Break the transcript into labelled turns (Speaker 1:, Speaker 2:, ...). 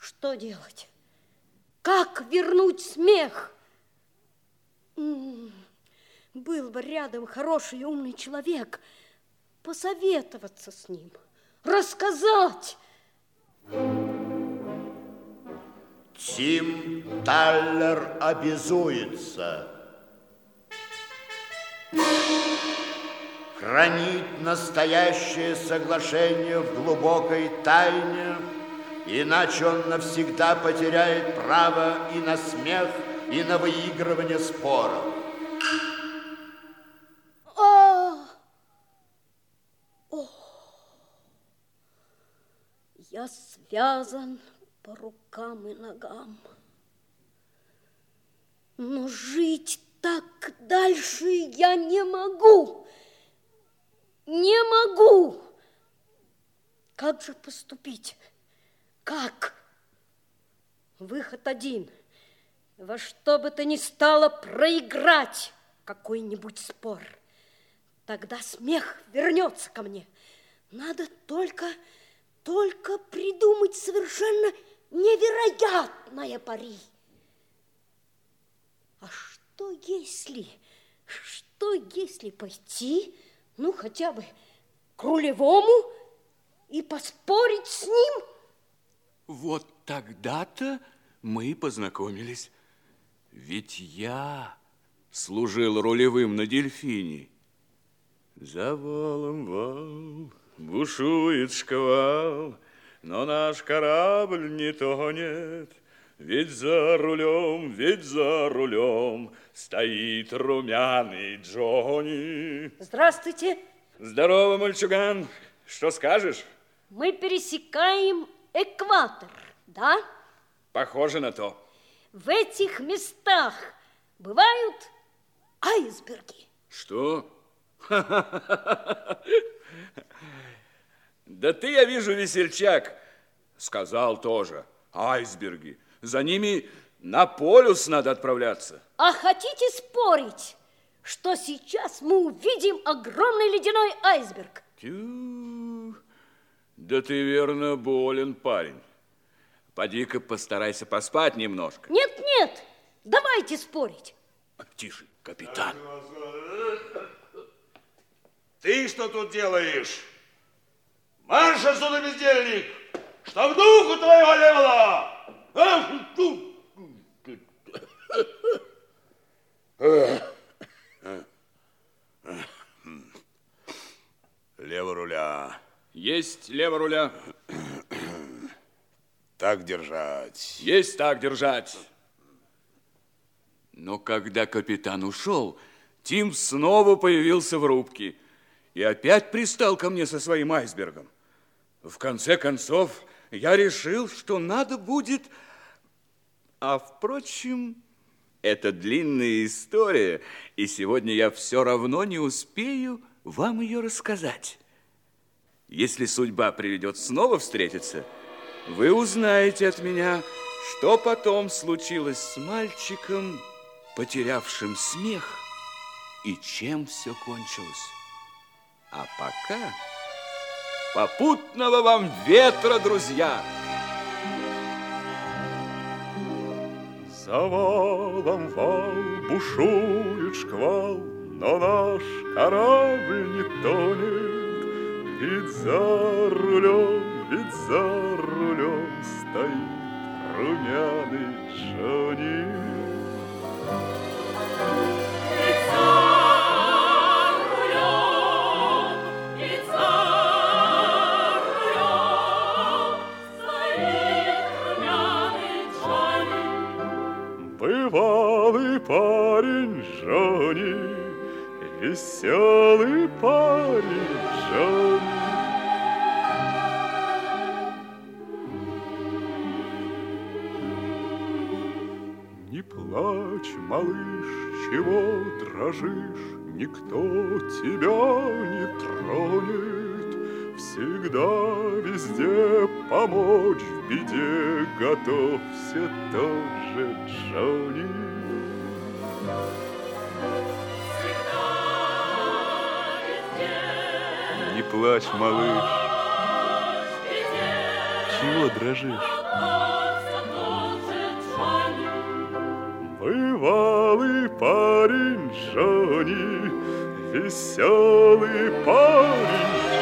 Speaker 1: Что делать? Как вернуть смех? Был бы рядом хороший и умный человек, посоветоваться с ним, рассказать.
Speaker 2: Тим Таллер обязуется хранить настоящее соглашение в глубокой тайне, иначе он навсегда потеряет право и на смех, и на выигрывание споров.
Speaker 1: Я связан по рукам и ногам. Но жить так дальше я не могу. Не могу. Как же поступить? Как? Выход один. Во что бы то ни стало проиграть какой-нибудь спор. Тогда смех вернется ко мне. Надо только придумать совершенно невероятное пари. А что если пойти, ну, хотя бы к рулевому и поспорить с ним?
Speaker 3: Вот тогда-то мы и познакомились. Ведь я служил рулевым на дельфине. За валом вал, бушует шквал, но наш корабль не тонет. Ведь за рулем стоит румяный Джонни.
Speaker 1: Здравствуйте.
Speaker 3: Здорово, мальчуган. Что скажешь?
Speaker 1: Мы пересекаем экватор, да?
Speaker 3: Похоже на то.
Speaker 1: В этих местах бывают айсберги.
Speaker 3: Что? Да ты, я вижу, весельчак. Сказал тоже. Айсберги. За ними на полюс надо отправляться.
Speaker 1: А хотите спорить, что сейчас мы увидим огромный ледяной айсберг?
Speaker 3: Тю. Да ты, верно, болен, парень. Поди-ка постарайся поспать немножко.
Speaker 1: Нет, давайте спорить.
Speaker 3: Тише, капитан.
Speaker 2: Ты что тут делаешь? Марш отсюда, бездельник! Что в духу твоего не было! Лево руля.
Speaker 3: Есть лево руля.
Speaker 2: Так держать.
Speaker 3: Есть так держать. Но когда капитан ушел, Тим снова появился в рубке и опять пристал ко мне со своим айсбергом. В конце концов, я решил, что надо будет... А, впрочем, это длинная история, и сегодня я все равно не успею вам ее рассказать. Если судьба приведет снова встретиться, вы узнаете от меня, что потом случилось с мальчиком, потерявшим смех, и чем все кончилось. А пока попутного вам ветра, друзья!
Speaker 4: За валом вал, бушует шквал, но наш корабль не тонет. Ведь за рулем стоит румяный Джонни. Бывалый парень Джонни, веселый парень Джонни. Не плачь, малыш, чего дрожишь, никто тебя не тронет. Всегда, везде помочь в беде готов все тот же Джонни. Не плачь, малыш, чего дрожишь? парень Джонни, веселый парень